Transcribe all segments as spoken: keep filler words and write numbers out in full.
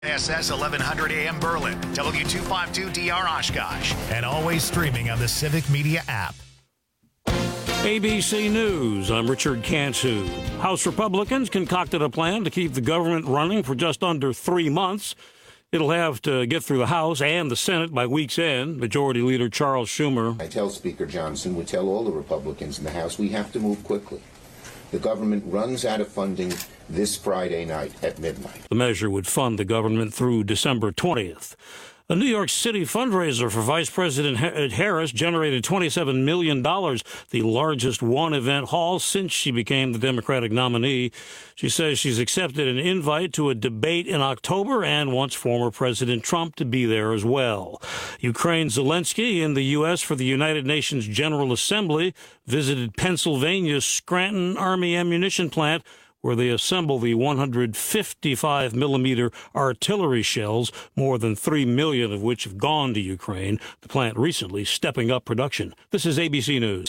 S S eleven hundred A M Berlin, W two fifty-two D R Oshkosh, and always streaming on the Civic Media app. A B C News, I'm Richard Cantu. House Republicans concocted a plan to keep the government running for just under three months. It'll have to get through the House and the Senate by week's end. Majority Leader Charles Schumer. I tell Speaker Johnson, we tell all the Republicans in the House, we have to move quickly. The government runs out of funding this Friday night at midnight. The measure would fund the government through December twentieth. A New York City fundraiser for Vice President Harris generated twenty-seven million dollars, the largest one-event haul since she became the Democratic nominee. She says she's accepted an invite to a debate in October and wants former President Trump to be there as well. Ukraine's Zelensky in the U S for the United Nations General Assembly visited Pennsylvania's Scranton Army ammunition plant, where they assemble the one hundred fifty-five millimeter artillery shells, more than three million of which have gone to Ukraine. The plant recently stepping up production. This is A B C News.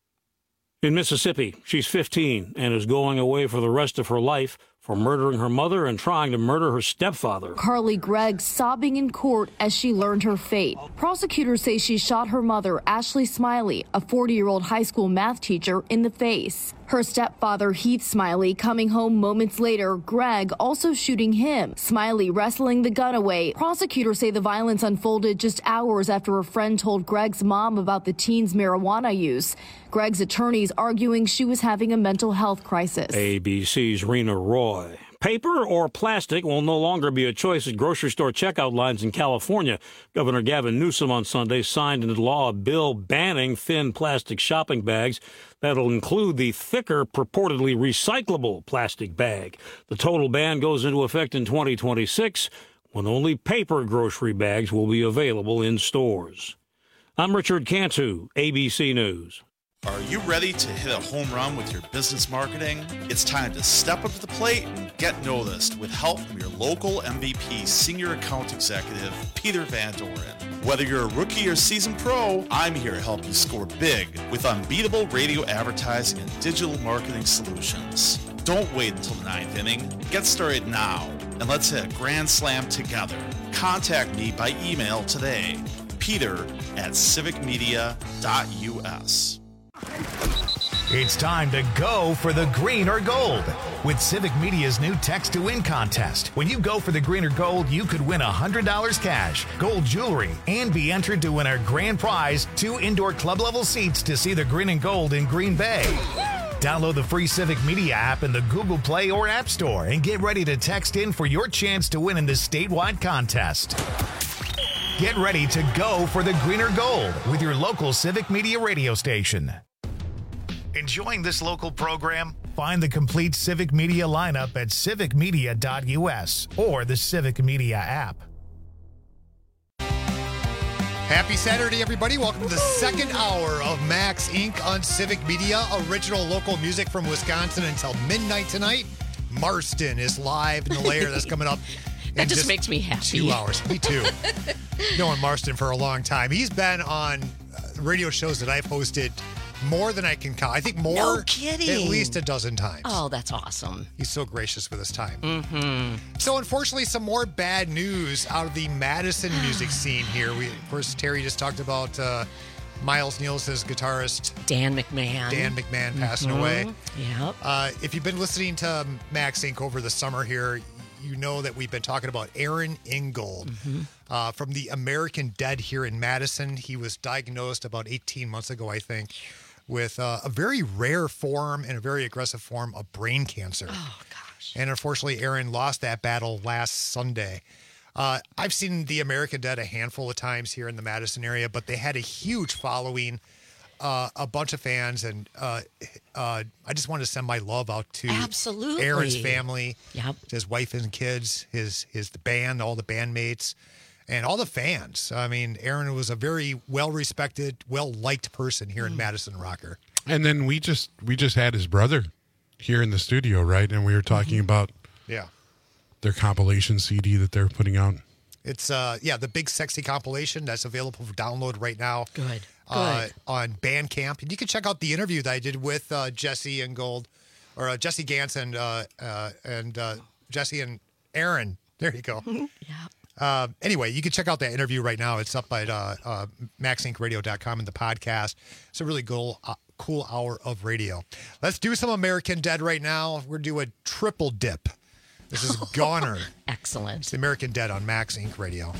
In Mississippi, she's fifteen and is going away for the rest of her life for murdering her mother and trying to murder her stepfather. Carly Gregg sobbing in court as she learned her fate. Prosecutors say she shot her mother, Ashley Smiley, a forty-year-old high school math teacher, in the face. Her stepfather, Heath Smiley, coming home moments later, Gregg also shooting him, Smiley wrestling the gun away. Prosecutors say the violence unfolded just hours after a friend told Gregg's mom about the teen's marijuana use. Gregg's attorneys arguing she was having a mental health crisis. A B C's Rena Roy. Paper or plastic will no longer be a choice at grocery store checkout lines in California. Governor Gavin Newsom on Sunday signed into law a bill banning thin plastic shopping bags. That'll include the thicker, purportedly recyclable plastic bag. The total ban goes into effect in twenty twenty-six, when only paper grocery bags will be available in stores. I'm Richard Cantu, A B C News. Are you ready to hit a home run with your business marketing? It's time to step up to the plate and get noticed with help from your local M V P Senior Account Executive, Peter Van Doren. Whether you're a rookie or seasoned pro, I'm here to help you score big with unbeatable radio advertising and digital marketing solutions. Don't wait until the ninth inning. Get started now, and let's hit a grand slam together. Contact me by email today, peter at civic media dot u s. It's time to go for the green or gold with Civic Media's new Text to Win contest. When you go for the green or gold, you could win one hundred dollars cash, gold jewelry, and be entered to win our grand prize, two indoor club-level seats to see the green and gold in Green Bay. Download the free Civic Media app in the Google Play or App Store and get ready to text in for your chance to win in this statewide contest. Get ready to go for the green or gold with your local Civic Media radio station. Enjoying this local program? Find the complete Civic Media lineup at civic media dot u s or the Civic Media app. Happy Saturday, everybody. Welcome to the second hour of Max Incorporated on Civic Media. Original local music from Wisconsin until midnight tonight. Marston is live in the layer that's coming up. That just, just makes me happy. Two hours. Me too. Knowing Marston for a long time. He's been on radio shows that I've hosted more than I can count. I think more. No kidding. At least a dozen times. Oh, that's awesome. He's so gracious with his time. Mm-hmm. So, unfortunately, some more bad news out of the Madison music scene here. We, of course, Terry just talked about uh, Miles Nielsen's guitarist Dan McMahon. Dan McMahon passing mm-hmm. away. Yep. Uh, if you've been listening to Max Incorporated over the summer here, you know that we've been talking about Aaron Ingold mm-hmm. uh, from the American Dead here in Madison. He was diagnosed about eighteen months ago, I think, with uh, a very rare form and a very aggressive form of brain cancer. Oh, gosh. And unfortunately, Aaron lost that battle last Sunday. Uh, I've seen the American Dead a handful of times here in the Madison area, but they had a huge following, uh, a bunch of fans, and uh, uh, I just wanted to send my love out to Absolutely. Aaron's family, yep. his wife and kids, his his the band, all the bandmates, and all the fans. I mean, Aaron was a very well-respected, well-liked person here in Madison Rocker. And then we just we just had his brother here in the studio, right? And we were talking mm-hmm. about yeah their compilation C D that they're putting out. It's uh yeah the Big Sexy compilation that's available for download right now. Good. Good. Uh, on Bandcamp, and you can check out the interview that I did with uh, Jesse Ingold, or uh, Jesse Gantz and uh, uh, and uh, Jesse and Aaron There you go. Yeah. Uh, anyway, you can check out that interview right now. It's up at uh, uh, max inc radio dot com in the podcast. It's a really cool, uh, cool hour of radio. Let's do some American Dead right now. We're doing a triple dip. This is Goner. Excellent. It's the American Dead on Max Inc Radio.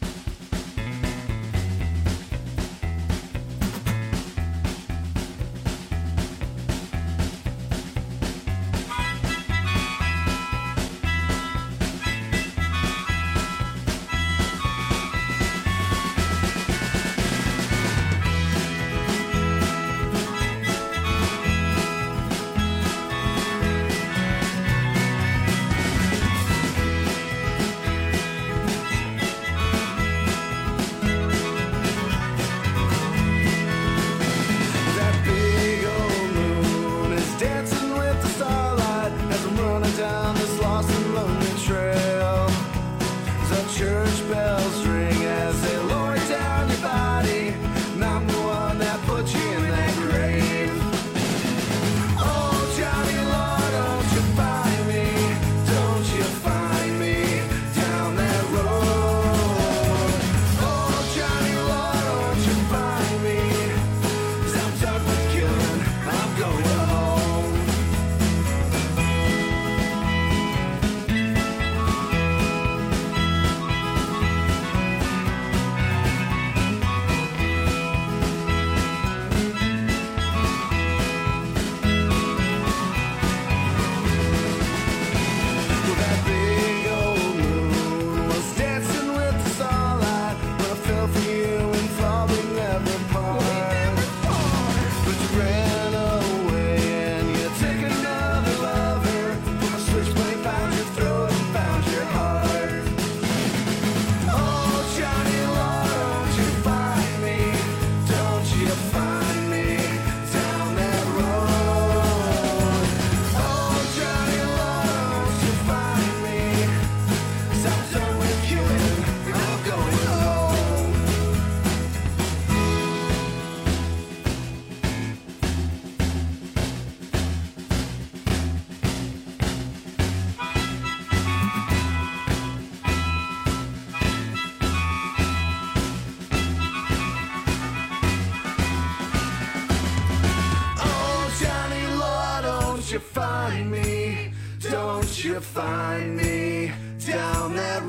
find me? Don't you find me down that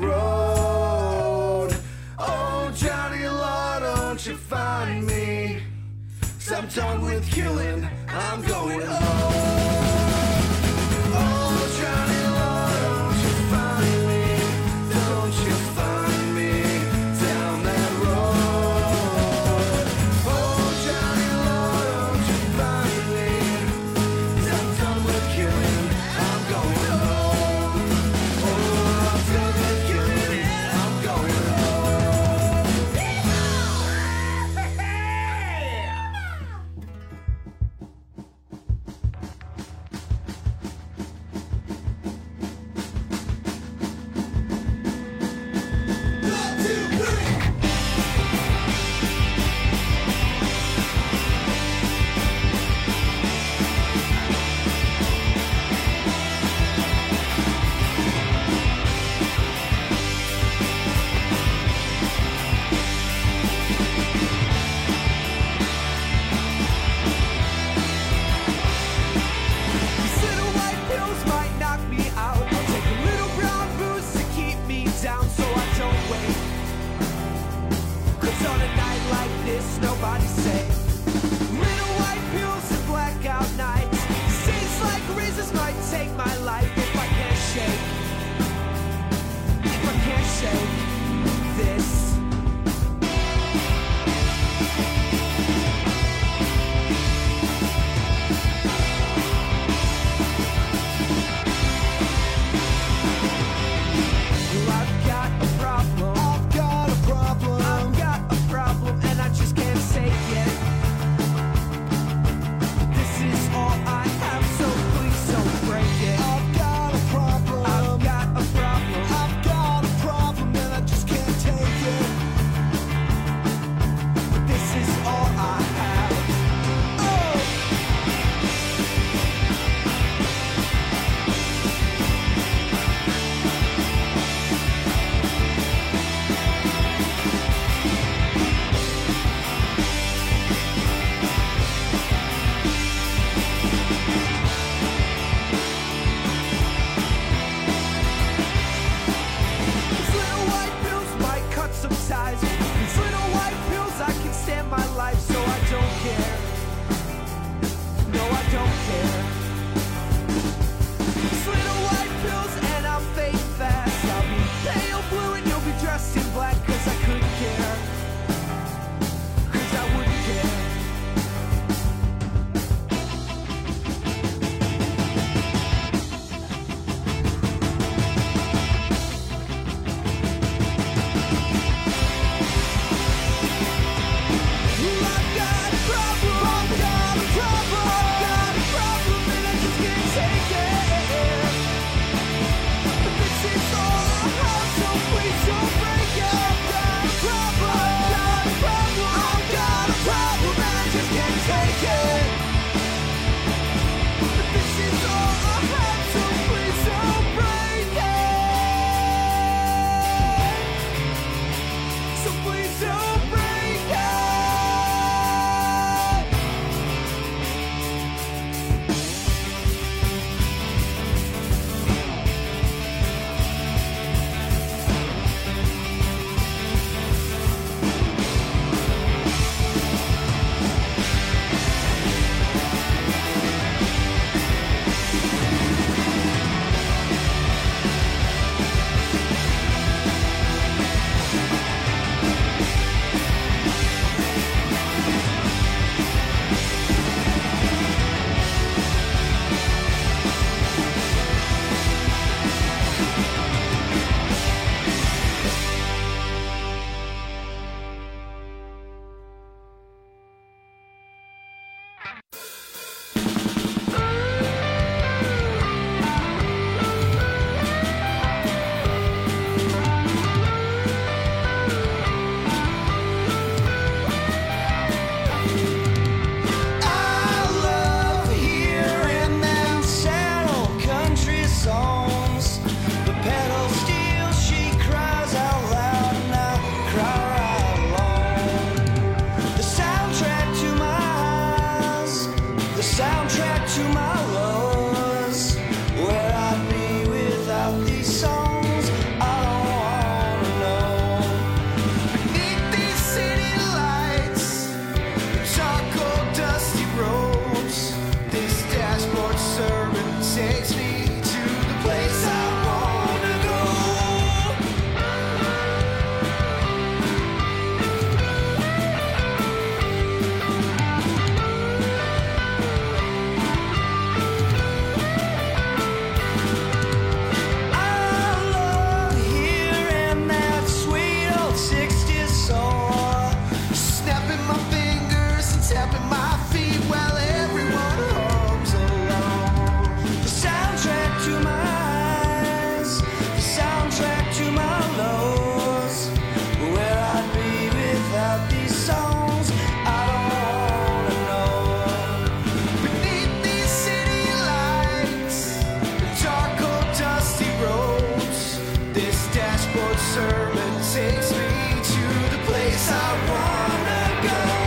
road? Oh, Johnny Law, don't you find me? 'Cause I'm done with killing, I'm going home. Oh, Johnny Law, don't you find me? Don't you find me down that road? Oh, Johnny Law, don't you find me? 'Cause I'm done with killing, I'm going home. Oh, I'm done with killing, I'm going I've got a problem, I've got a problem, and I just can't say it. suburban takes me to the place I wanna go.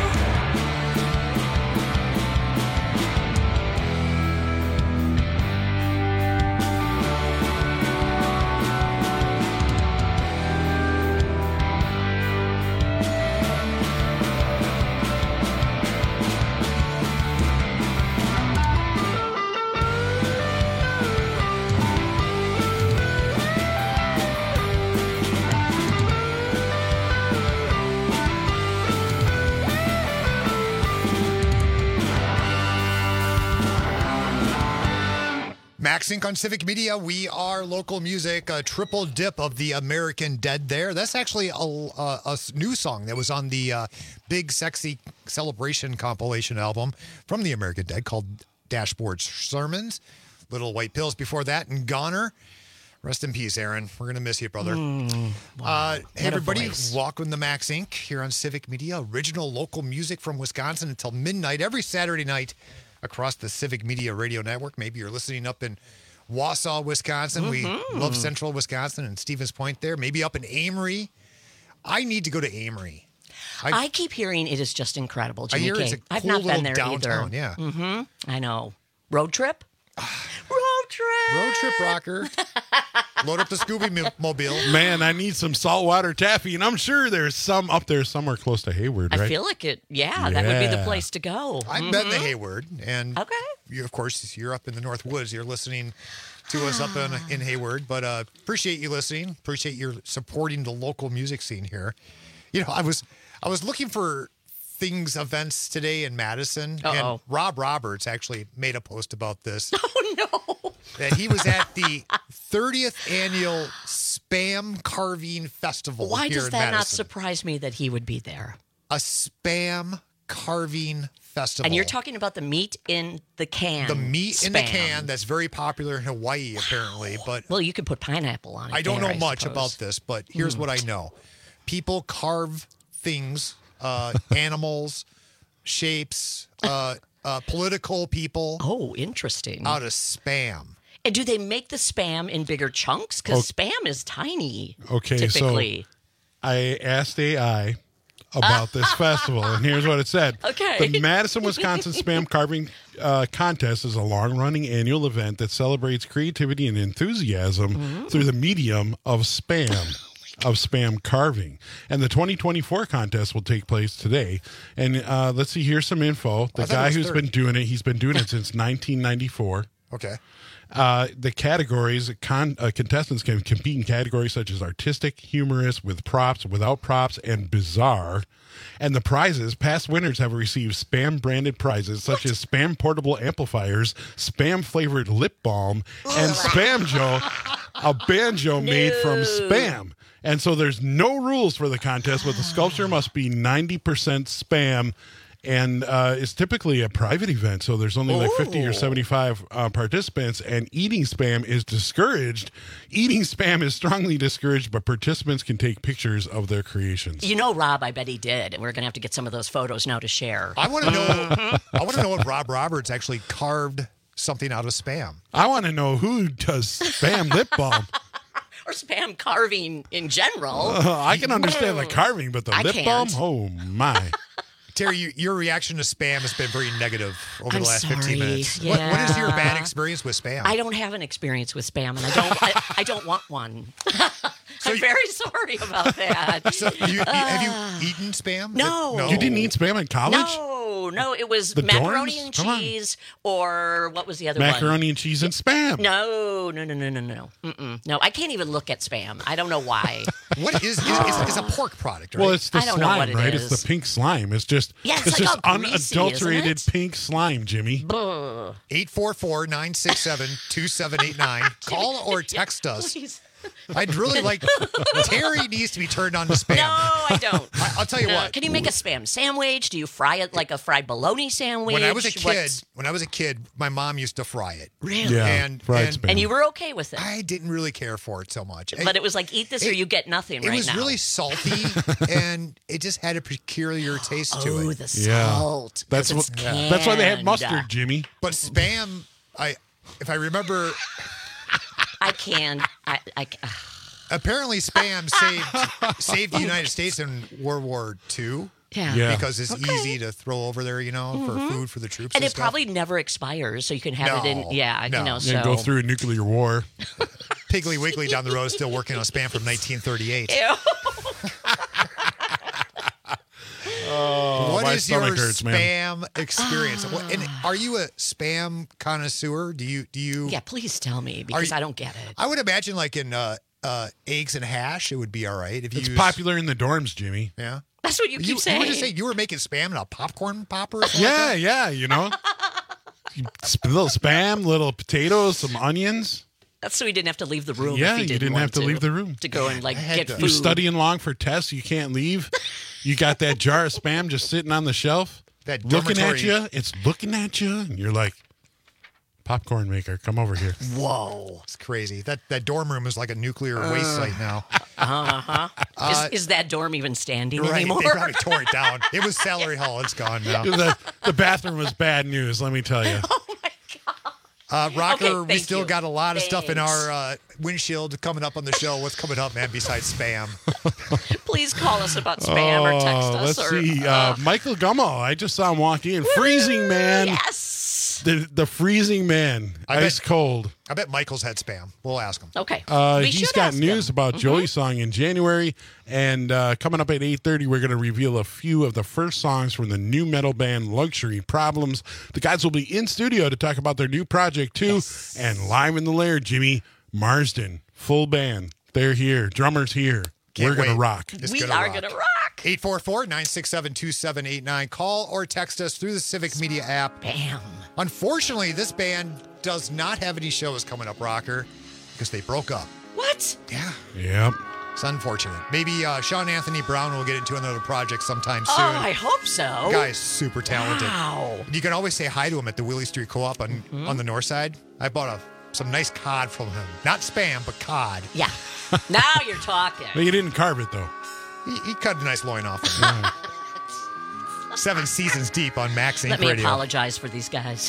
MaxInc on Civic Media. We are local music, a triple dip of the American Dead there. That's actually a, a, a new song that was on the uh, Big Sexy Celebration compilation album from the American Dead called Dashboard Sermons. Little White Pills before that, and Goner. Rest in peace, Aaron. We're going to miss you, brother. Mm, wow. uh, hey, What a everybody. voice. Welcome to MaxInc here on Civic Media. Original local music from Wisconsin until midnight every Saturday night across the Civic Media Radio Network. Maybe you're listening up in Wausau, Wisconsin. Mm-hmm. We love Central Wisconsin and Stevens Point there. Maybe up in Amory. I need to go to Amory. I, I keep hearing it is just incredible, I Jimmy hear K. it's a I've cool not been there little downtown, either. yeah. Mm-hmm. I know. Road trip? Road trip. Road trip rocker. Load up the Scooby mo- Mobile. Man, I need some saltwater taffy, and I'm sure there's some up there somewhere close to Hayward, right? I feel like it. Yeah, that would be the Yeah. place to go. I've been to Hayward, and Okay. you, of course, you're up in the North Woods. You're listening to us up in, in Hayward, but uh, appreciate you listening. Appreciate your supporting the local music scene here. You know, I was I was looking for things, events today in Madison, Uh-oh. and Rob Roberts actually made a post about this. Oh, no. That he was at the thirtieth annual Spam Carving Festival Why here does in that not Madison. surprise me that he would be there? A Spam Carving Festival. And you're talking about the meat in the can. the meat in the spam. can that's very popular in Hawaii, apparently. But Well, you could put pineapple on it. I don't there, know I much suppose. about this, but here's Mm. what I know. People carve things, uh, animals, shapes, uh, uh, political people Oh, interesting. out of Spam. And do they make the spam in bigger chunks? Because Oh. spam is tiny. Okay, so- typically. I asked A I about this festival, and here's what it said. Okay. The Madison, Wisconsin Spam Carving uh, Contest is a long-running annual event that celebrates creativity and enthusiasm Mm-hmm. through the medium of spam. Of spam carving, and the twenty twenty-four contest will take place today. And uh, let's see, here's some info. The I thought it guy was who's thirty. been doing it, he's been doing it since nineteen ninety-four. Okay. Uh, the categories, con- uh, contestants can compete in categories such as artistic, humorous, with props, without props, and bizarre. And the prizes, past winners have received Spam branded prizes such as Spam portable amplifiers, Spam flavored lip balm, and Spam Joe, a banjo made from Spam. And so there's no rules for the contest, but the sculpture must be ninety percent Spam. And uh, it's typically a private event, so there's only like fifty or seventy-five uh, participants, and eating Spam is discouraged. Eating Spam is strongly discouraged, but participants can take pictures of their creations. You know, Rob, I bet he did. And we're going to have to get some of those photos now to share. I want to know. I want to know if Rob Roberts actually carved something out of Spam. I want to know who does Spam lip balm. Or spam carving in general. Uh, I can understand the carving, but the I lip can't. balm? Oh, my. Terry, you, your reaction to Spam has been very negative over I'm the last sorry. fifteen minutes. What, what is your Yeah. bad experience with Spam? I don't have an experience with spam, and I don't. I, I don't want one. I'm very sorry about that. So you, you, have you eaten Spam? No. no. You didn't eat Spam in college? No, no, it was The macaroni dorms? and Come on. cheese, or what was the other one? Macaroni and cheese and Spam. No, no, no, no, no, no. Mm-mm. No, I can't even look at spam. I don't know why. What is is, is, is a pork product, right? Well, it's the I don't know slime, what it right? is. It's the pink slime. It's just, Yeah, it's it's like just all greasy, unadulterated isn't it? pink slime, Jimmy. Ugh. eight four four, nine six seven, two seven eight nine. Call or text us. Please. I'd really like Terry needs to be turned on to Spam. No, I don't. I, I'll tell you No. what. Can you make a spam sandwich? Do you fry it like a fried bologna sandwich? When I was a kid, What's- when I was a kid, my mom used to fry it. Really? Yeah, And fried and Spam. And you were okay with it. I didn't really care for it so much. But it was like, eat this or it- you get nothing It right was now. really salty, and it just had a peculiar taste to Oh, it. the Yeah. salt. That's 'cause what. it's That's why they have canned. mustard, Jimmy. But Spam, I if I remember, I can. I, I, ugh. Apparently, spam saved saved the United States in World War Two. Yeah. Yeah. Because it's Okay. easy to throw over there, you know, for food for the troops. And And, it stuff. probably never expires, so you can have it in. No, Yeah, no. you know. And So go through a nuclear war. Piggly Wiggly down the road still working on spam from nineteen thirty-eight. Ew. Oh, What my is your stomach hurts, man. spam experience? What, and are you a spam connoisseur? Do you do you? Yeah, please tell me because you- I don't get it. I would imagine like in uh, uh, eggs and hash, it would be all right if you. It's use, popular in the dorms, Jimmy. Yeah. That's what you keep You, saying. you were just saying you were making spam in a popcorn popper. Or something Yeah, like yeah, you know. You- sp- little spam, little potatoes, some onions. That's so he didn't have to leave the room. Yeah, if he you didn't, didn't want have to leave the room. to go and like I had get to- food. You're studying long for tests. You can't leave. You got that jar of spam just sitting on the shelf, That looking at dormitory- you. It's looking at you, and you're like, popcorn maker, come over here. Whoa. It's crazy. That that dorm room is like a nuclear waste site now. Uh-huh. Uh, is, is that dorm even standing Right. anymore? They probably tore it down. It was Celery Hall. It's gone now. the, the bathroom was bad news, let me tell you. Uh, Rocker, Okay, we thank still you. got a lot of stuff in Thanks. our uh, windshield coming up on the show. What's coming up, man, besides spam? Please call us about spam or text Oh, us. let's or, see. Uh, Michael Gummel, I just saw him walk in. Freezing man. Yes. The, the freezing man. I bet- Ice cold. I bet Michael's had spam. We'll ask him. Okay. Uh, We he's should got ask news him. about Joey's song in January, and uh, coming up at eight thirty, we're going to reveal a few of the first songs from the new metal band Luxury Problems. The guys will be in studio to talk about their new project too, Yes. and live in the lair, Jimmy Marsden, full band. They're here, drummers here. Can't we're going to wait. rock. It's We gonna are rock. going to rock. eight four four, nine six seven, two seven eight nine. Call or text us through the Civic Media app. Bam. Unfortunately, this band does not have any shows coming up, Rocker, because they broke up. What? Yeah. Yep. It's unfortunate. Maybe uh, Sean Anthony Brown will get into another project sometime soon. Oh, I hope so. The guy's super talented. Wow. You can always say hi to him at the Willie Street Co-op on, on the north side. I bought a some nice cod from him. Not spam, but cod. Yeah. Now you're talking. But you didn't carve it, though. He, he cut a nice loin off him. Seven seasons deep on Max Inc Let me Radio. apologize for these guys.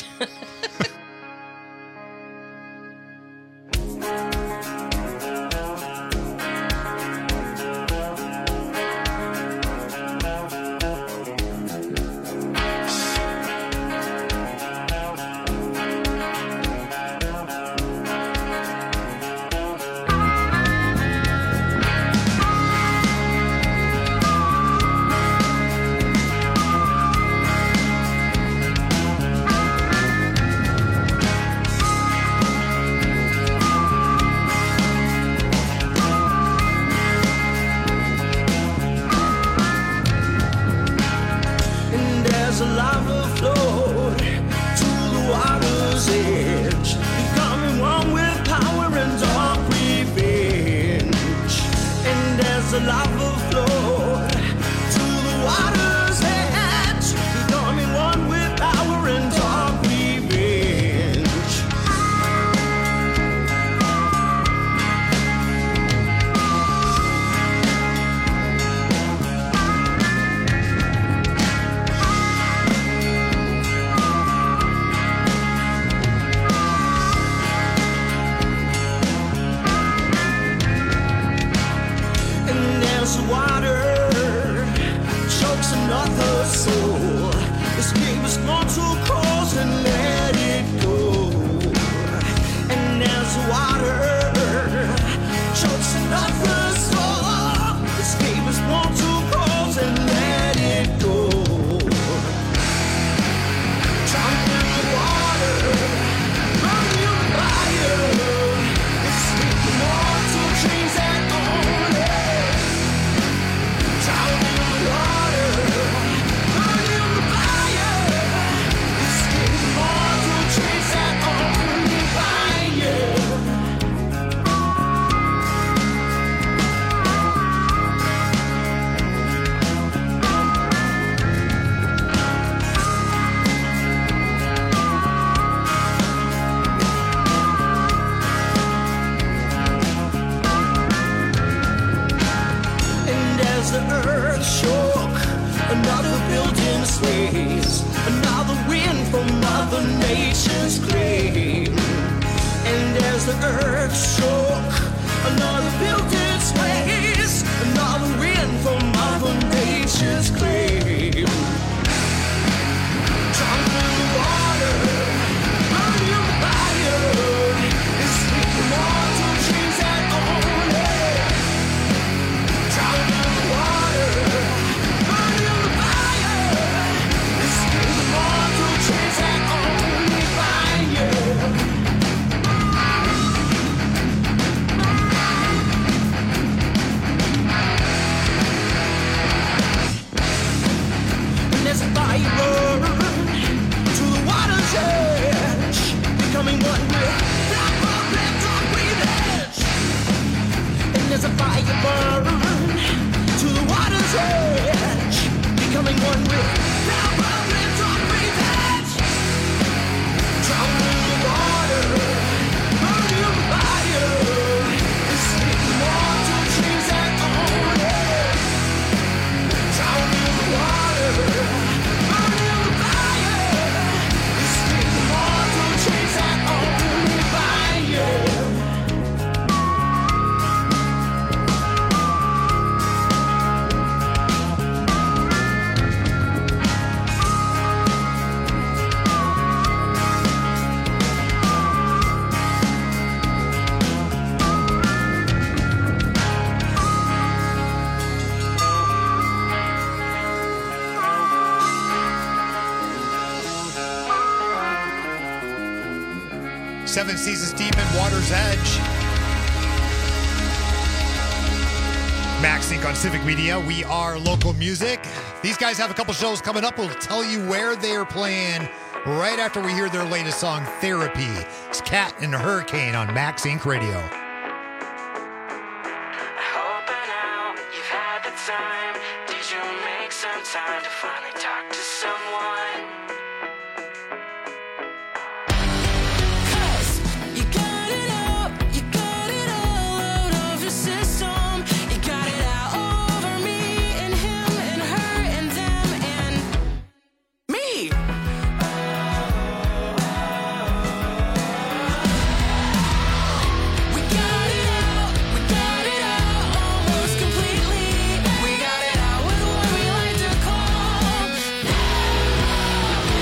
And as the lava flowed to the water's edge, becoming one with power and dark revenge. And as the lava flowed to the water's edge, becoming one with power and dark revenge. And as the water chokes another soul, escape is not to cause and let it go. And as the water chokes another soul, escape is not to cause and let it go. Jump in the water, run in the fire, escape the mortal chains that own it. Drown in the water, burn in the fire, escape the mortal chains that only fire. And as the earth shook, another building sways, another wind from Mother Nature's grave. And as the earth shook, another built its place, another win for Mother Nature's claim. Drunk in the water, burning in the fire, it's the immortal chains that own it. Drunk in the water, burning in the fire, it's the immortal chains that only find you. As a fire burn to the water's edge, becoming one with that left on breathage. And as a fire burn to the water's edge, becoming one with that left on breathage. Drowning in the water, burning in the fire, it's the immortal chains that own it. Drowning in the water, burning in the fire, it's the immortal chains that only bind you. Seven Seasons Deep in Water's Edge. Max Inc on Civic Media. We are local music. These guys have a couple shows coming up. We'll tell you where they are playing right after we hear their latest song, Therapy. It's Cat and Hurricane on Max Inc Radio. Time to finally talk to someone. You got it out, you got it all out of your system. You got it out over me and him and her and them and me. We got it out, we got it out almost completely. We got it out with what we like to call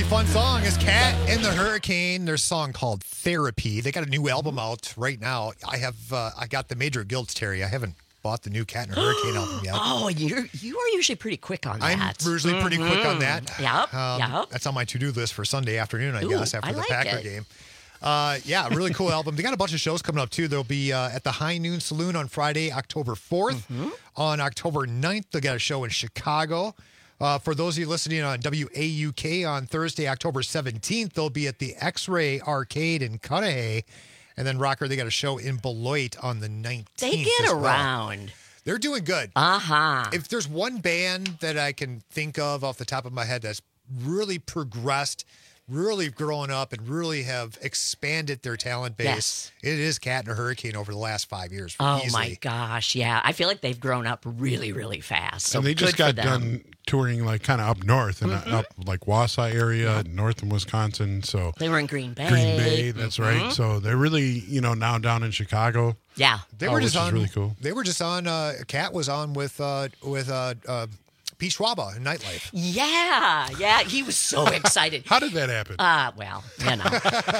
fun song is Cat and the Hurricane. Their song called Therapy. They got a new album out right now. I have uh, I got the Major Guilds, Terry. I haven't bought the new Cat and Hurricane album yet. Oh, you're you are usually pretty quick on that. I'm usually pretty mm-hmm. quick on that. Yep, um, yep. That's on my to-do list for Sunday afternoon, I Ooh, guess, after I the like Packer it. game. Uh, yeah, really cool album. They got a bunch of shows coming up, too. They'll be uh, at the High Noon Saloon on Friday, October fourth. Mm-hmm. On October ninth, they'll get a show in Chicago. Uh, for those of you listening on W A U K on Thursday, October seventeenth, they'll be at the X-Ray Arcade in Cudahy. And then, Rocker, they got a show in Beloit on the nineteenth. They get as well. around. They're doing good. Uh-huh. If there's one band that I can think of off the top of my head that's really progressed, really grown up, and really have expanded their talent base, Yes. it is Cat and a Hurricane over the last five years. Oh, easily. my gosh. Yeah. I feel like they've grown up really, really fast. So and they just good got for them. done touring like kind of up north and Mhm. up like Wausau area, north in Wisconsin. So They were in Green Bay. Green Bay, that's Mhm. right. So they're really, you know, now down in Chicago. Yeah. They Oh, were which just is on. really cool. They were just on. Uh, Cat was on with uh, with uh, uh, Pete Schwaba in Nightlife. Yeah. Yeah. He was so excited. How did that happen? Uh, well, you know.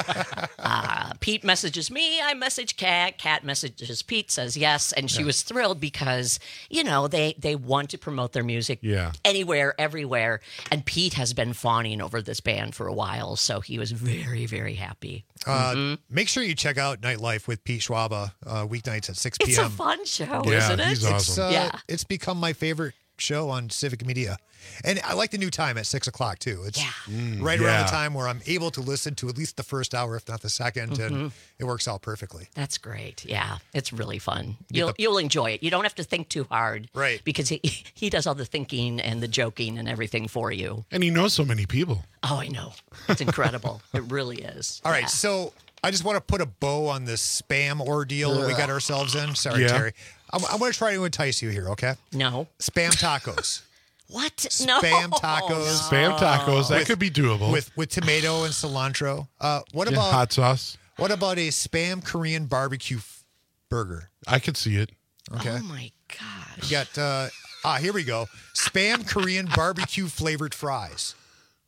uh, Pete messages me. I message Kat. Kat messages Pete, says yes. And she Yeah. was thrilled because, you know, they, they want to promote their music Yeah. anywhere, everywhere. And Pete has been fawning over this band for a while. So he was very, very happy. Uh, Mhm. Make sure you check out Nightlife with Pete Schwaba uh, weeknights at six p.m. It's a fun show, Yeah, isn't it? he's It's, awesome. uh, Yeah. it's become my favorite show on Civic Media. And I like the new time at six o'clock, too. It's Yeah. right around yeah. the time where I'm able to listen to at least the first hour, if not the 2nd Mm-hmm. and it works out perfectly. That's great. Yeah, it's really fun. Get You'll the- you'll enjoy it. You don't have to think too hard, Right. Because he he does all the thinking and the joking and everything for you. And he knows so many people. Oh, I know. It's incredible. It really is. All right, Yeah. so I just want to put a bow on this spam ordeal that we got ourselves in. Sorry, Yeah. Terry. I'm, I'm going to try to entice you here, okay? No. Spam tacos. What? No. Spam tacos. Spam tacos, that With- could be doable. With with tomato and cilantro. Uh, what Yeah, about hot sauce. what about a spam Korean barbecue f- burger? I could see it. Okay. Oh my gosh. You got uh, ah, here we go. Spam Korean barbecue flavored fries.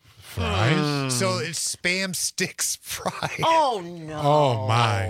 Fries. So it's spam sticks fries. Oh no. Oh my.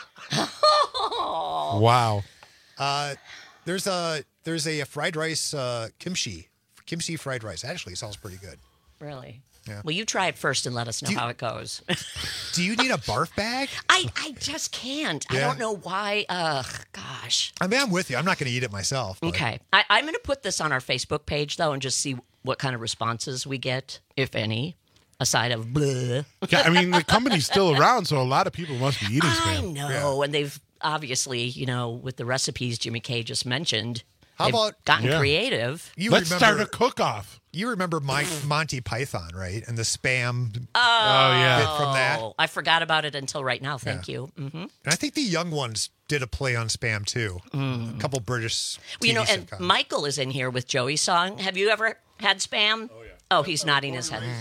Wow. Uh, there's a there's a, fried rice uh, kimchi kimchi fried rice. Actually, it sounds pretty good. Really? Yeah. Well, you try it first and let us know Do you- how it goes. Do you need a barf bag? I, I just can't. I Yeah. don't know why. Ugh, gosh. I mean, I'm with you. I'm not going to eat it myself. but- Okay. I, I'm going to put this on our Facebook page, though, and just see what kind of responses we get, if any, aside of bleh. Yeah, I mean, the company's still around, so a lot of people must be eating I spam. know. And they've obviously, you know, with the recipes Jimmy K just mentioned, How they've about- gotten Yeah. creative. You Let's remember, start a cook-off. You remember Mike, Monty Python, right? And the spam. Oh, yeah. Bit from that. I forgot about it until right now. Thank you. hmm And I think the young ones did a play on spam too. A couple British. Well, you know, T V and sitcoms. Michael is in here with Joey's song. Have you ever had spam? Oh, yeah. Oh, he's nodding his head.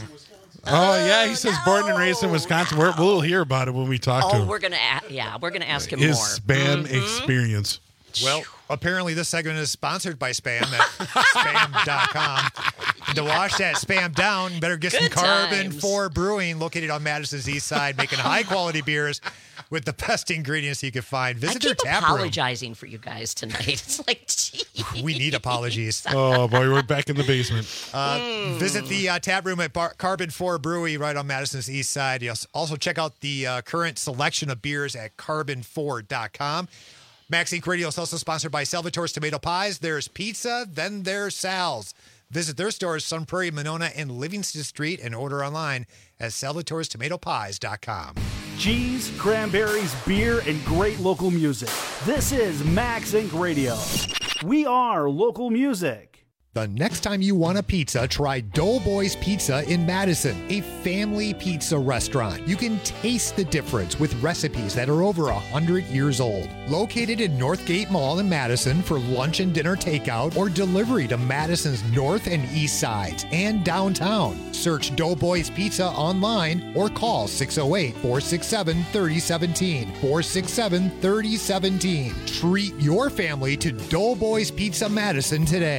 Oh, yeah, he says born and raised in Wisconsin. We're, we'll hear about it when we talk to Oh, him. we're going to, a- yeah, we're going to ask him His more. spam experience. Well, apparently this segment is sponsored by Spam at spam dot com. And to wash that spam down, you better get some Good Carbon times. four Brewing, located on Madison's East Side, making high-quality beers with the best ingredients you can find. I Visit their keep tap room. apologizing for you guys tonight. It's like, gee. We need apologies. Oh, boy, we're back in the basement. Uh, Visit the uh, tap room at Bar- Carbon four Brewery right on Madison's East Side. You also check out the uh, current selection of beers at carbon four dot com. Max Inc Radio is also sponsored by Salvatore's Tomato Pies. There's pizza, then there's Sal's. Visit their stores, Sun Prairie, Monona, and Livingston Street, and order online at salvatores tomato pies dot com. Cheese, cranberries, beer, and great local music. This is Max Inc Radio. We are local music. The next time you want a pizza, try Doughboys Pizza in Madison, a family pizza restaurant. You can taste the difference with recipes that are over one hundred years old. Located in Northgate Mall in Madison for lunch and dinner takeout or delivery to Madison's north and east sides and downtown. Search Doughboys Pizza online or call six oh eight, four six seven, three oh one seven, four six seven, three oh one seven. Treat your family to Doughboys Pizza Madison today.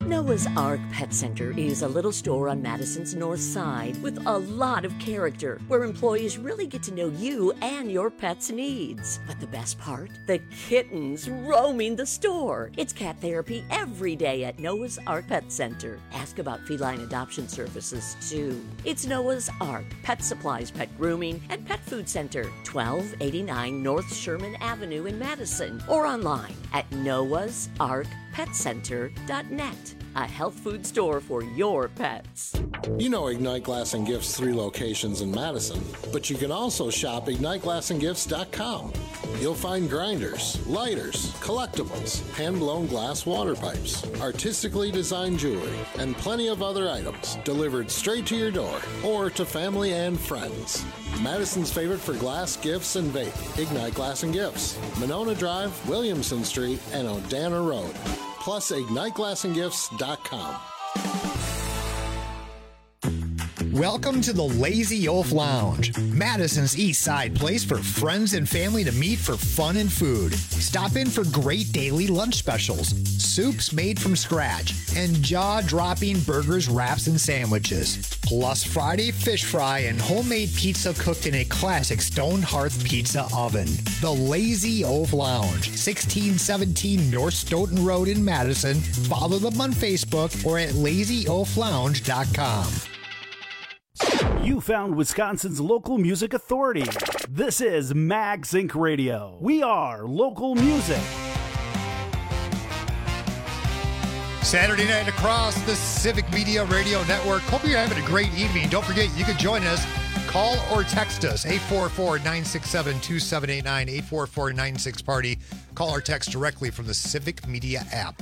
Noah's Ark Pet Center is a little store on Madison's north side with a lot of character, where employees really get to know you and your pet's needs. But the best part? The kittens roaming the store. It's cat therapy every day at Noah's Ark Pet Center. Ask about feline adoption services, too. It's Noah's Ark Pet Supplies, Pet Grooming, and Pet Food Center, twelve eighty-nine North Sherman Avenue in Madison, or online at noahs ark pet center dot net. A health food store for your pets. You know Ignite Glass and Gifts' three locations in Madison, but you can also shop ignite glass and gifts dot com. You'll find grinders, lighters, collectibles, hand-blown glass water pipes, artistically designed jewelry, and plenty of other items delivered straight to your door or to family and friends. Madison's favorite for glass, gifts, and vape, Ignite Glass and Gifts, Monona Drive, Williamson Street, and Odana Road. Plus ignite glass and gifts dot com. Welcome to the Lazy Oaf Lounge, Madison's East Side place for friends and family to meet for fun and food. Stop in for great daily lunch specials, soups made from scratch, and jaw-dropping burgers, wraps, and sandwiches. Plus Friday fish fry and homemade pizza cooked in a classic stone hearth pizza oven. The Lazy Oaf Lounge, sixteen seventeen North Stoughton Road in Madison. Follow them on Facebook or at lazy oaf lounge dot com. You found Wisconsin's local music authority. This is Max Incorporated. Radio. We are local music. Saturday night across the Civic Media Radio Network. Hope you're having a great evening. Don't forget, you can join us. Call or text us, eight four four, nine six seven, two seven eight nine, eight four four, nine six party. Call or text directly from the Civic Media app.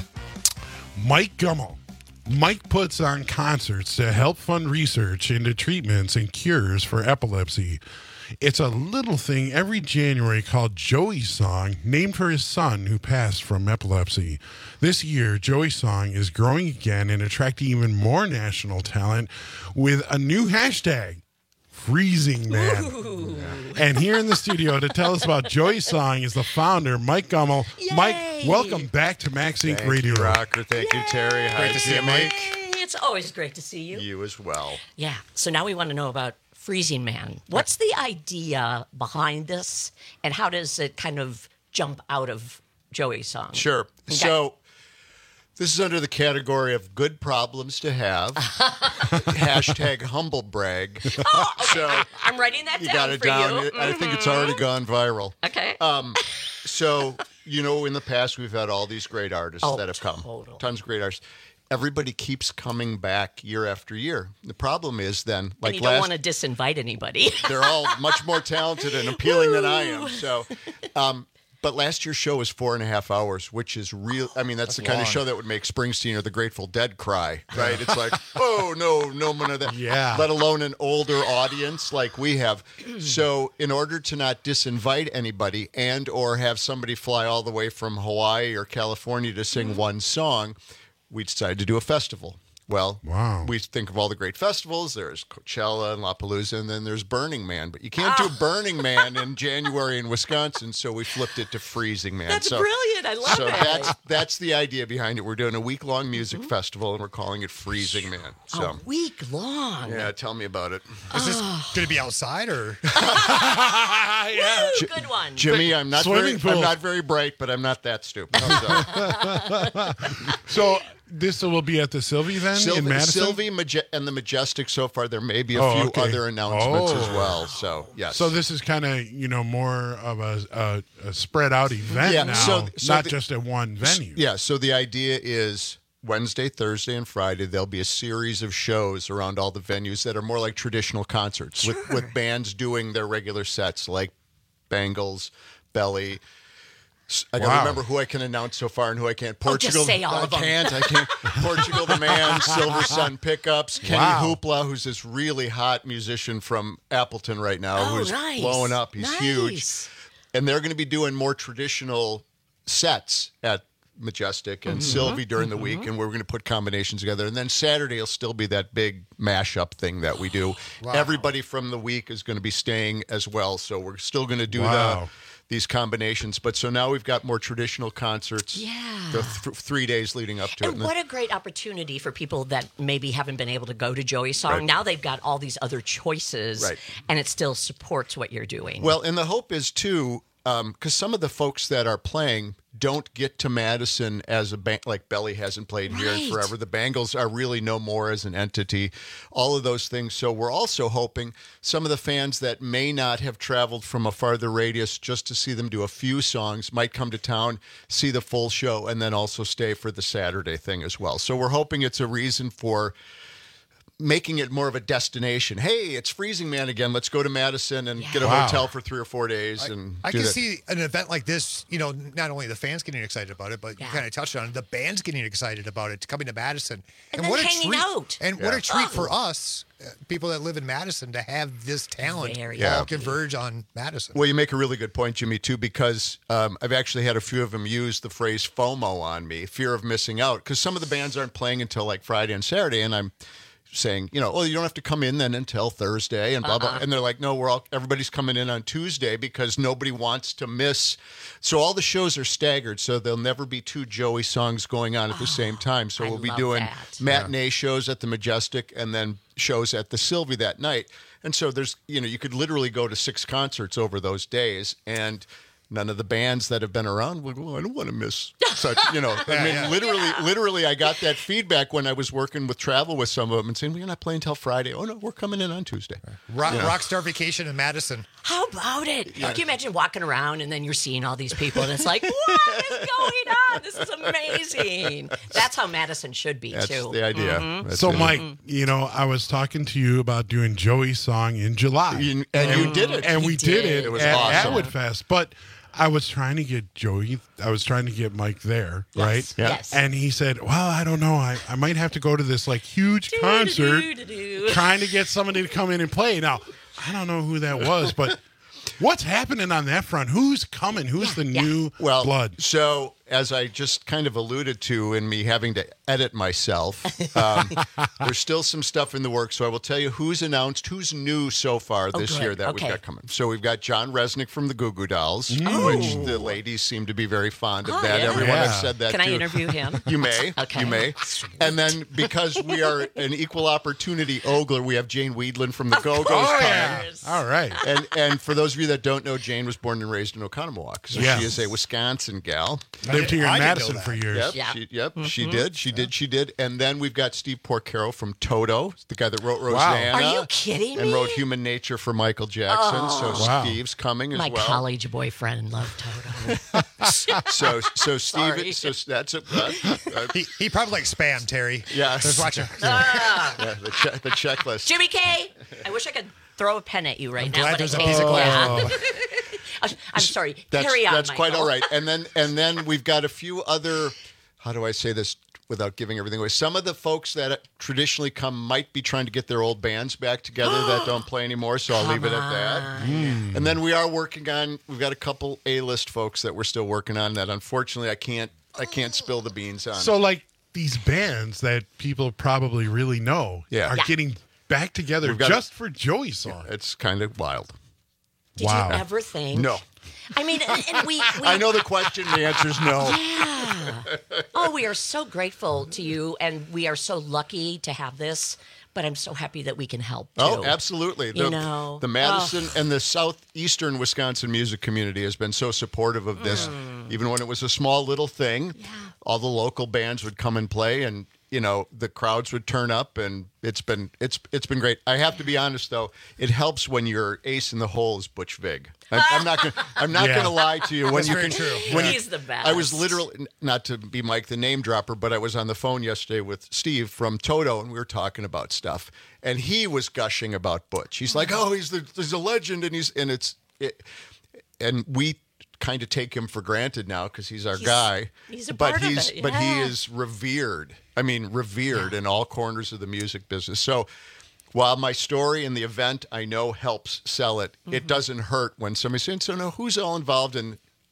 Mike Gummel. Mike puts on concerts to help fund research into treatments and cures for epilepsy. It's a little thing every January called Joey's Song, named for his son who passed from epilepsy. This year, Joey's Song is growing again and attracting even more national talent with a new hashtag, Freezing Man. Ooh. And here in the studio to tell us about Joey's Song is the founder, Mike Gummel. Yay. Mike, welcome back to Max Inc Thank Radio. You, Rocker. Thank Yay. You, Terry. Hi, great to see you, Mike. It's always great to see you. You as well. Yeah. So now we want to know about Freezing Man. What's the idea behind this, and how does it kind of jump out of Joey's Song? Sure. Okay. So this is under the category of good problems to have. Hashtag humble brag. Oh, okay. So I'm writing that you down got it for down. you. I Mm-hmm. think it's already gone viral. Okay. Um, so, you know, in the past, we've had all these great artists oh, that have come. Total. Tons of great artists. Everybody keeps coming back year after year. The problem is then, like and you last, don't want to disinvite anybody. they're all much more talented and appealing than I am. So, um, but last year's show was four and a half hours, which is real. I mean, that's, that's the kind long. of show that would make Springsteen or the Grateful Dead cry, right? It's like, oh, no, no one of that. Yeah. Let alone an older audience like we have. So in order to not disinvite anybody and or have somebody fly all the way from Hawaii or California to sing mm-hmm. one song, we decided to do a festival. Well, wow. we think of all the great festivals. There's Coachella and Lollapalooza, and then there's Burning Man. But you can't do Burning Man in January in Wisconsin, so we flipped it to Freezing Man. That's so, brilliant. I love so it. So that's, that's the idea behind it. We're doing a week-long music mm-hmm. festival, and we're calling it Freezing Man. So, a week long? Yeah, tell me about it. Is this going to be outside, or? yeah. Woo, good one. Jimmy, I'm not, very, pool. I'm not very bright, but I'm not that stupid. So... This will be at the Sylvie then Sylvie, in Madison? Sylvie Maje- and the Majestic so far. There may be a oh, few okay. other announcements oh. as well. So, yes. So this is kind of, you know, more of a, a, a spread out event yeah, now, so, so not the, just at one venue. Yeah, so the idea is Wednesday, Thursday, and Friday, there'll be a series of shows around all the venues that are more like traditional concerts sure. with, with bands doing their regular sets like Bangles, Belly. I gotta wow. remember who I can announce so far and who I can't. Portugal, oh, just say all I of them. can't. I can't. Portugal the Man, Silver Sun Pickups, Kenny wow. Hoopla, who's this really hot musician from Appleton right now, oh, who's nice. blowing up. He's nice. huge, and they're going to be doing more traditional sets at Majestic and mm-hmm. Sylvie during mm-hmm. the week, and we're going to put combinations together. And then Saturday will still be that big mashup thing that we do. Wow. Everybody from the week is going to be staying as well, so we're still going to do wow. the. these combinations. But so now we've got more traditional concerts. Yeah. The th- three days leading up to and it. what a great opportunity for people that maybe haven't been able to go to Joey's song. Right. Now they've got all these other choices, Right. and it still supports what you're doing. Well, and the hope is too, because um, some of the folks that are playing don't get to Madison as a band, like Belly hasn't played here in Right. forever. The Bangles are really no more as an entity, all of those things. So we're also hoping some of the fans that may not have traveled from a farther radius just to see them do a few songs might come to town, see the full show, and then also stay for the Saturday thing as well. So we're hoping it's a reason for making it more of a destination. Hey, it's Freezing Man again. Let's go to Madison and get a Wow. hotel for three or four days. And I do can that. see an event like this, you know, not only the fans getting excited about it, but you kind of touched on it, the band's getting excited about it, coming to Madison. And then what hanging a treat, out. And what Yeah. a treat Oh. for us, uh, people that live in Madison, to have this talent Very Yeah. all converge on Madison. Well, you make a really good point, Jimmy, too, because um, I've actually had a few of them use the phrase FOMO on me, fear of missing out, because some of the bands aren't playing until like Friday and Saturday, and I'm saying, you know, well, you don't have to come in then until Thursday and blah, blah. Uh-uh. And they're like, no, we're all, everybody's coming in on Tuesday because nobody wants to miss. So all the shows are staggered. So there'll never be two Joey songs going on at the same time. So I we'll be love doing that. matinee shows at the Majestic and then shows at the Sylvie that night. And so there's, you know, you could literally go to six concerts over those days. And none of the bands that have been around would, well, I don't want to miss such, you know. I mean, yeah. literally, literally, I got that feedback when I was working with travel with some of them and saying, well, you're not playing till Friday. Oh, no, we're coming in on Tuesday. Rock, Yeah. Rockstar Vacation in Madison. How about it? Can you imagine walking around and then you're seeing all these people and it's like, what is going on? This is amazing. That's how Madison should be, That's too. the idea. Mhm. That's So, it. Mike, you know, I was talking to you about doing Joey's song in July. You- and you did it. And He we did, did. it, It was at awesome. Atwood Fest. But I was trying to get Joey, I was trying to get Mike there, Yes, right? Yeah. yes. And he said, well, I don't know. I, I might have to go to this like huge concert Do-do-do-do-do. trying to get somebody to come in and play. Now, I don't know who that was, but what's happening on that front? Who's coming? Who's the yeah. new Well, blood? so as I just kind of alluded to in me having to edit myself, um, there's still some stuff in the works. So I will tell you who's announced, who's new so far this good. year that Okay. we've got coming. So we've got John Resnick from the Goo Goo Dolls, Oh. which the ladies seem to be very fond of Oh, that. yeah. Everyone Yeah. has said that Can I too. interview him? You may. Okay. You may. And then because we are an equal opportunity ogler, we have Jane Weedland from the Go Go's Oh, coming. yeah. All right. And and for those of you that don't know, Jane was born and raised in Oconomowoc. So Yeah. she is a Wisconsin gal. Lived here I in didn't know Madison that. for years. Yep, Yeah. she, yep, she did, she did, she did. And then we've got Steve Porcaro from Toto, the guy that wrote Rosanna. Are you kidding And me? wrote Human Nature for Michael Jackson. Oh. So Wow. Steve's coming as My well. college boyfriend loved Toto. So so Sorry. Steve, so that's a uh, uh, He, he probably likes spam, Terry. Yeah. Just watching. yeah, the, che- the checklist. Jimmy K, I wish I could throw a pen at you right I'm now. glad but there's I a can't. piece of glass. Yeah. I'm sorry. That's, Carry on, that's quite Michael. all right. And then and then we've got a few other. How do I say this without giving everything away? Some of the folks that traditionally come might be trying to get their old bands back together that don't play anymore. So I'll leave it at that. And then we are working on. We've got a couple A-list folks that we're still working on that. Unfortunately, I can't. I can't spill the beans on. So, like these bands that people probably really know Yeah. are Yeah. getting back together We've got just for Joey's song. it's kind of wild. Did Wow. you ever think? No, I mean, and, and we, we. I know the question. The answer is no. Yeah. Oh, we are so grateful to you, and we are so lucky to have this. But I'm so happy that we can help. Too. Oh, absolutely. You The, know. the Madison and the southeastern Wisconsin music community has been so supportive of this. Mm. Even when it was a small little thing, all the local bands would come and play, and you know the crowds would turn up, and it's been it's it's been great. I have to be honest though, it helps when your ace in the hole is Butch Vig. I'm, I'm not gonna I'm not Yeah. gonna lie to you when That's you very can. true. When He's you, the best. I was literally not to be Mike the name dropper, but I was on the phone yesterday with Steve from Toto, and we were talking about stuff, and he was gushing about Butch. He's like, "Oh, he's the he's a legend," and he's and it's it, and we kind of take him for granted now because he's our He's- guy. he's a but part of he's it, but he yeah. is revered. I mean, revered in all corners of the music business. So. While my story and the event I know helps sell it, Mm-hmm. it doesn't hurt when somebody says, so no, who's all involved? And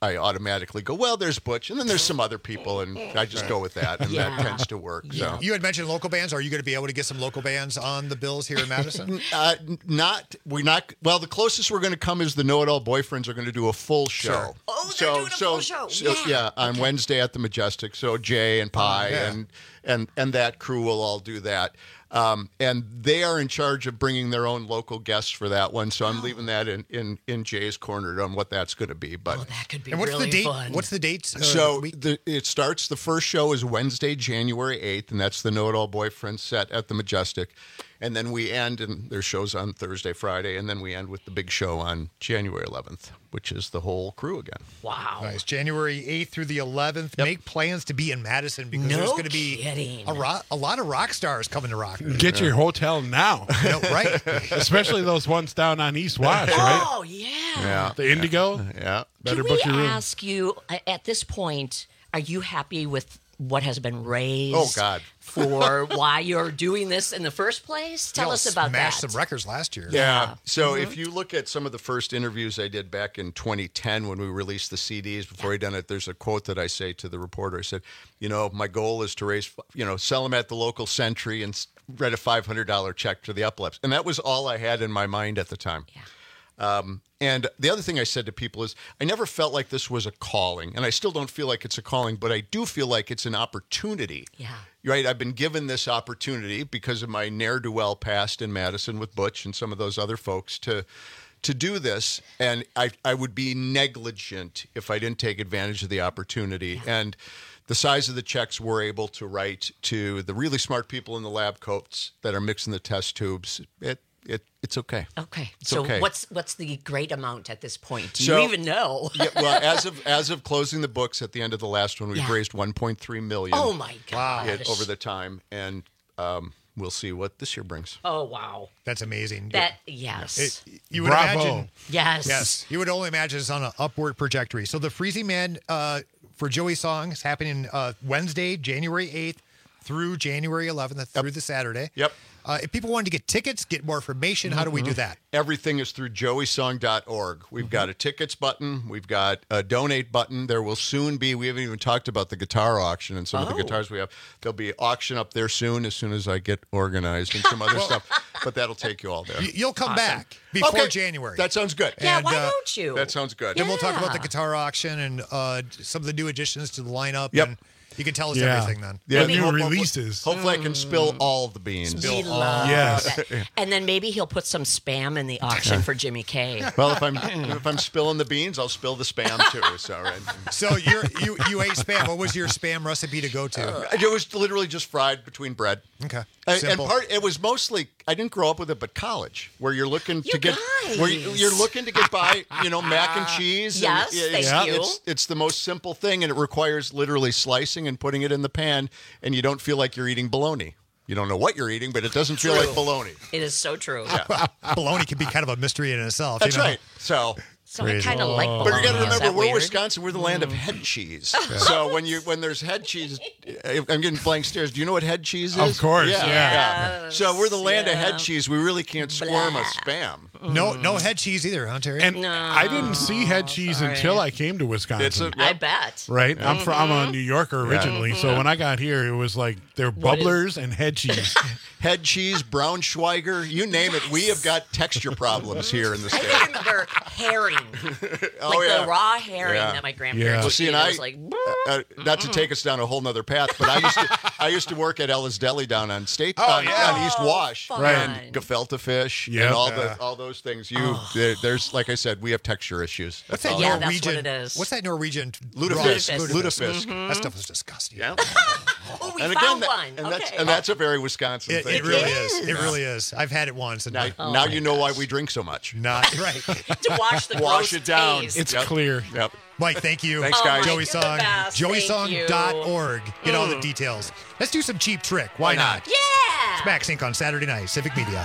I automatically go, well, there's Butch, and then there's some other people, and I just go with that, and Yeah. that tends to work. So. You had mentioned local bands. Are you going to be able to get some local bands on the bills here in Madison? Uh, not we're not. Well, the closest we're going to come is the Know It All Boyfriends are going to do a full show. Sure. Oh, they're so, doing a so, full show. so- Yeah. on Wednesday at the Majestic. So Jay and Pi yeah. and and and that crew will all do that. Um, and they are in charge of bringing their own local guests for that one. So I'm leaving that in, in, in Jay's corner on what that's going to be. But Oh, that could be and what's really the date? fun. What's the date? Uh, so week? the, it starts. The first show is Wednesday, January eighth, and that's the Know It All Boyfriend set at the Majestic. And then we end, and there's shows on Thursday, Friday, and then we end with the big show on January eleventh, which is the whole crew again. Wow. Nice. January eighth through the eleventh. Yep. Make plans to be in Madison because No there's going to be kidding. a, ro- a lot of rock stars coming to rock. Get your hotel now, You know, right? especially those ones down on East Wash, right? Oh, yeah. Yeah. The Indigo. Yeah. Better Can we book your room. ask you, uh, at this point, are you happy with what has been raised? Oh, God. For why you're doing this in the first place? Tell Y'all us about smashed that. some records last year. Yeah. So Mm-hmm. if you look at some of the first interviews I did back in twenty ten when we released the C Ds, before I done it, there's a quote that I say to the reporter. I said, you know, my goal is to raise, you know, sell them at the local Century and s- write a five hundred dollars check to the Uplifts. And that was all I had in my mind at the time. Yeah. Um, and the other thing I said to people is I never felt like this was a calling, and I still don't feel like it's a calling, but I do feel like it's an opportunity. Yeah. Right? I've been given this opportunity because of my ne'er-do-well past in Madison with Butch and some of those other folks to to do this, and I, I would be negligent if I didn't take advantage of the opportunity. Yeah. And the size of the checks we're able to write to the really smart people in the lab coats that are mixing the test tubes, it It, it's okay. Okay. It's so okay. what's what's the great amount at this point? Do So- you even know? yeah, well, as of as of closing the books at the end of the last one, we've Yeah. raised one point three million. Oh my gosh. it- over the time, and um, we'll see what this year brings. Oh wow. That's amazing. That yes. It, you would Bravo. imagine. yes. Yes, you would only imagine it's on an upward trajectory. So the Freezing Man uh, for Joey Song is happening uh, Wednesday, January eighth through January eleventh, that's through the Saturday. Yep. Uh, if people wanted to get tickets, get more information, how do we do that? Everything is through joey song dot org. We've got a tickets button. We've got a donate button. There will soon be, we haven't even talked about the guitar auction and some of Oh. the guitars we have. There'll be auction up there soon as soon as I get organized and some other stuff. But that'll take you all there. Y- You'll come Awesome. back before Okay. January. That sounds good. Yeah, And, why uh, don't you? That sounds good. Then we'll talk about the Yeah. guitar auction and uh, some of the new additions to the lineup. Yep. And you can tell us Yeah. everything then. Yeah, Maybe- new Hopefully- releases. Hopefully I can spill all the beans. We Bill, love Yes. that. And then maybe he'll put some spam in the auction for Jimmy K. Well, if I'm if I'm spilling the beans, I'll spill the spam too. So right. So you're, you you ate spam. What was your spam recipe to go to? It was literally just fried between bread. Okay. And, and Simple. part it was mostly I didn't grow up with it, but college where you're looking You to get where you- guys. you're looking to get by, you know, mac and cheese. and Yes, it's, thank you. It's, it's the most simple thing, and it requires literally slicing and putting it in the pan, and you don't feel like you're eating bologna. You don't know what you're eating, but it doesn't feel True. like bologna. It is so true. Bologna can be kind of a mystery in itself. That's you know? right. So. So I kind of like bologna. But you got to Is remember, that we're weird? Wisconsin. We're the land of head cheese. So when you when there's head cheese, I'm getting blank stares. Do you know what head cheese is? Of course, Yeah. yeah. yeah. So we're the land of yeah. head cheese. We really can't squirm a Blah. spam. No, no head cheese either, huh, Terry? And No, I didn't see head cheese sorry. until I came to Wisconsin. It's a I bet. Right, I'm from I'm a New Yorker originally, so when I got here, it was like they're What is- bubblers and head cheese. head cheese, Braunschweiger, you name it. We have got texture problems here in the I state. remember herring, Oh like yeah. the raw herring Yeah. that my Yeah. grandparents Well, would see, eat. and I I, was like, uh, not to take us down a whole nother path, but I used to, I used to work at Ella's Deli down on State, Oh, on, yeah. on East Wash, fun. and gefilte fish, Yep. and all Yeah. the all those things. You, there, there's like I said, we have texture issues. What's That's that all. Yeah, that's Norwegian? what it is. What's that Norwegian? Lutefisk. Lutefisk. Lutefisk. That stuff was disgusting. Yeah. oh, we And found again, that- one. and okay. that's and that's a very Wisconsin It, thing. it really is. is. It really is. I've had it once, and Now, not, Oh now my you know why we drink so much. not right. to wash the Wash gross it down. taste. It's Yep. clear. Yep. Mike, thank you. Thanks, Oh guys. my Joey God, Song. the best. joey Thank song you. dot org. Get all the details. Let's do some Cheap Trick. Why, Why not? not? Yeah. Smack Sync on Saturday night. Civic Media.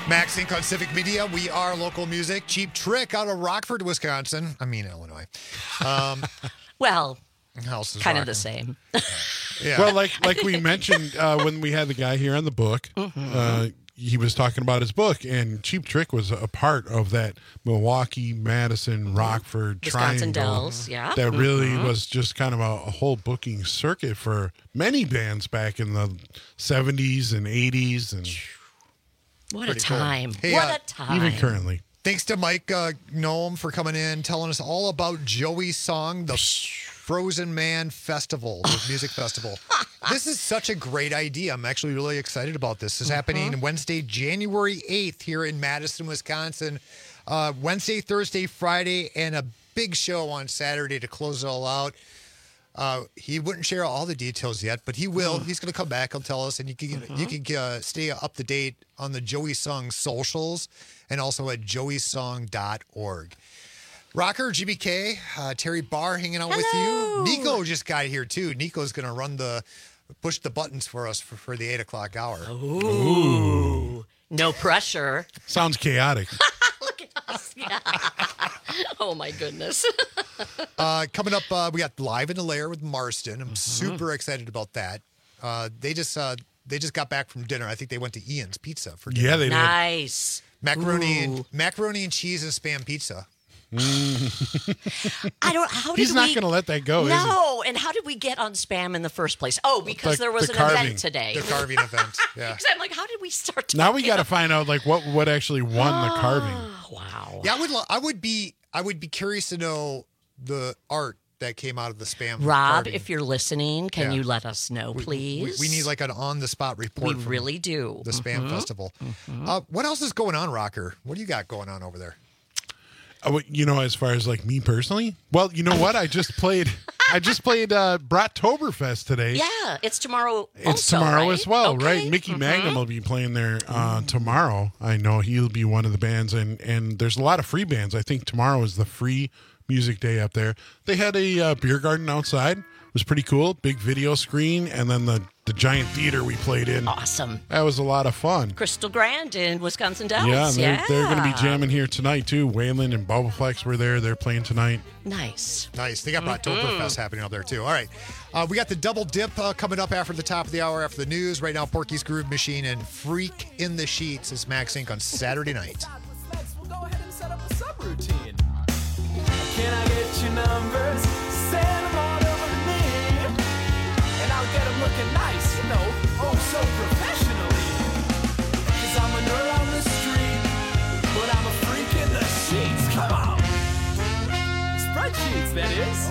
Max Inc on Civic Media. We are local music. Cheap Trick out of Rockford, Wisconsin. I mean, Illinois. Um, well, house is kind rocking. of the same. Yeah. Well, like like we mentioned uh, when we had the guy here on the book, Mm-hmm. uh, he was talking about his book, and Cheap Trick was a part of that Milwaukee, Madison, Rockford Wisconsin triangle. Dells, yeah. That really Mhm. was just kind of a, a whole booking circuit for many bands back in the seventies and eighties, and What Pretty a cool. time. Hey, what uh, a time. even currently. Thanks to Mike uh, Noam for coming in, telling us all about Joey's song, the Frozen Man Festival, the music festival. This is such a great idea. I'm actually really excited about this. This is happening Wednesday, January eighth here in Madison, Wisconsin. Uh, Wednesday, Thursday, Friday, and a big show on Saturday to close it all out. Uh, he wouldn't share all the details yet, but he will. He's going to come back and tell us, and you can you can uh, stay up to date on the Joey Song socials and also at joey song dot org. Rocker, G B K, uh, Terry Barr hanging out with you. Nico just got here too. Nico's going to run the push the buttons for us for, for the eight o'clock hour. Ooh. No pressure. Sounds chaotic. Look at us. Yeah. Oh, my goodness. Uh, coming up, uh, we got Live in the Lair with Marston. I'm super excited about that. Uh, they just uh, they just got back from dinner. I think they went to Ian's Pizza for dinner. Yeah, they did. Nice. Macaroni Ooh. and macaroni and cheese and spam pizza. I don't. How did He's not we- going to let that go, is he? No, and how did we get on spam in the first place? Oh, because The- there was the an carving. event today. The carving event. Yeah. Because I'm like, how did we start? Now we talking got to find out like what what actually won the carving. Wow. Yeah, I would. lo- I would be. I would be curious to know the art that came out of the spam. Rob, carving. if you're listening, can Yeah. you let us know, We- please? We, we need like an on-the-spot report. We from really do. The spam Mhm. festival. Uh, what else is going on, Rocker? What do you got going on over there? Uh, what- you know, as far as like me personally, well, you know what? I just played. I just played uh, Brattoberfest today. Yeah, it's tomorrow. It's also, tomorrow right? as well, Okay. right? Mickey Mhm. Magnum will be playing there uh, tomorrow. I know he'll be one of the bands, and and there's a lot of free bands. I think tomorrow is the free music day up there. They had a uh, beer garden outside. It was pretty cool. Big video screen, and then the the giant theater we played in. Awesome. That was a lot of fun. Crystal Grand in Wisconsin Dells. Yeah, and they're, yeah. they're going to be jamming here tonight too. Waylon and Bubbleplex were there. They're playing tonight. Nice. Nice. They got Mhm. Brattoberfest happening up there too. All right. Uh, we got the double dip uh, coming up after the top of the hour after the news. Right now, Porky's Groove Machine and Freak in the Sheets is Max Inc on Saturday night. We'll go ahead and set up a subroutine. Can I get your numbers? Send them all over to me. And I'll get them looking nice, you know, oh so professionally. Cause I'm a nerd on the street, but I'm a freak in the sheets. Come on. Spreadsheets, that is.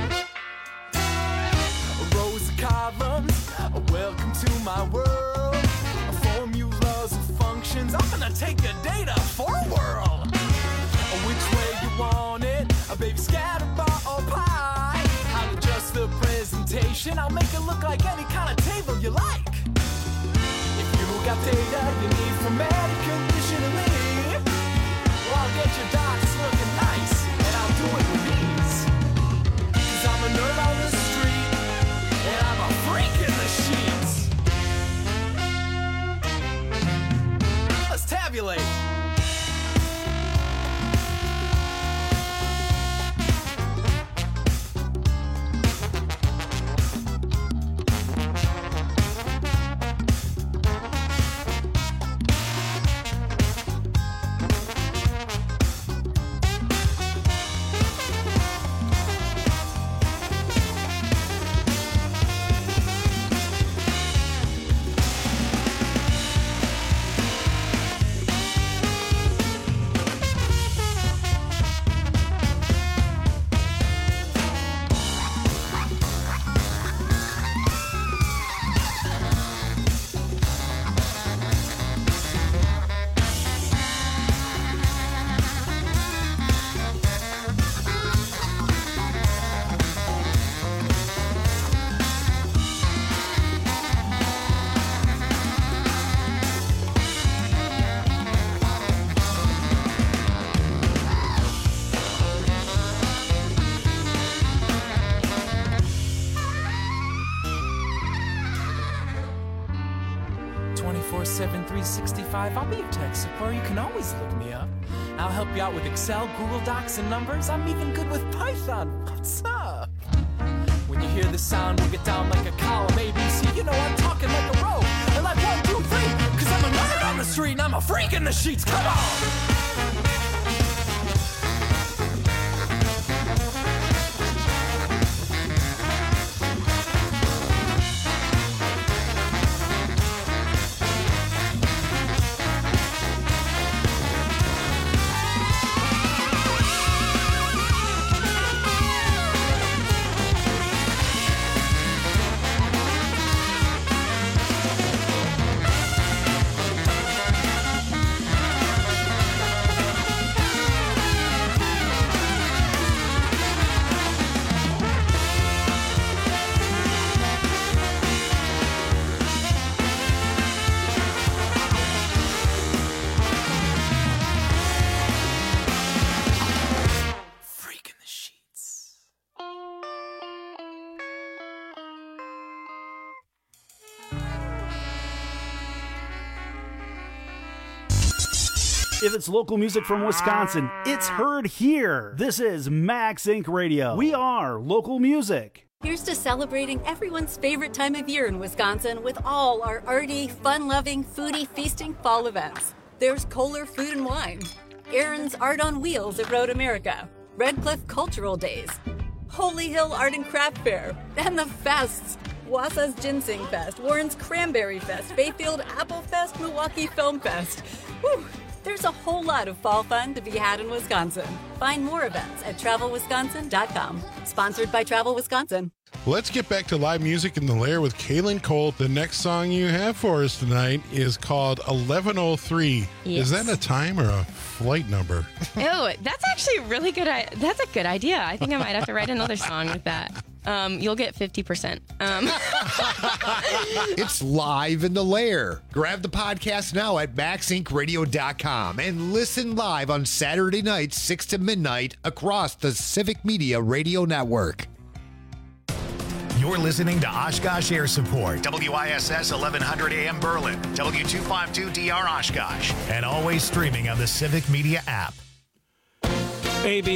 Rows of columns, welcome to my world. Formulas and functions, I'm gonna take your data for a whirl. Which way you want it, a baby scatter bar or pie. I'll adjust the presentation, I'll make it look like any kind of table you like. If you got data you need from any conditionally, well, I'll get your docs looking nice, and I'll do it with ease. Cause I'm a nerd on the street, and I'm a freak in the sheets. Let's tabulate. twenty-four seven, three sixty-five. I'll be your tech support. You can always look me up. I'll help you out with Excel, Google Docs, and numbers. I'm even good with Python. What's up? When you hear the sound, we'll get down like a column A B C. You know I'm talking like a row. And like one, two, three. Cause I'm a nerd on the street and I'm a freak in the sheets. Come on! If it's local music from Wisconsin, it's heard here. This is Max Incorporated. Radio. We are local music. Here's to celebrating everyone's favorite time of year in Wisconsin with all our arty, fun-loving, foodie, feasting fall events. There's Kohler Food and Wine, Aaron's Art on Wheels at Road America, Red Cliff Cultural Days, Holy Hill Art and Craft Fair, and the fests. Wausau's Ginseng Fest, Warren's Cranberry Fest, Bayfield Apple Fest, Milwaukee Film Fest. Whew. There's a whole lot of fall fun to be had in Wisconsin. Find more events at travel wisconsin dot com. Sponsored by Travel Wisconsin. Let's get back to live music in the Lair with Kaylin Colt. The next song you have for us tonight is called eleven oh three. Yes. Is that a time or a flight number? Oh, that's actually really good. That's a good idea. I think I might have to write another song with that. Um, you'll get fifty percent. Um. It's live in the Lair. Grab the podcast now at max inc radio dot com and listen live on Saturday nights, six to midnight, across the Civic Media Radio Network. You're listening to Oshkosh Air Support, W I S S eleven hundred A M Berlin, W two fifty-two D R Oshkosh, and always streaming on the Civic Media app. A B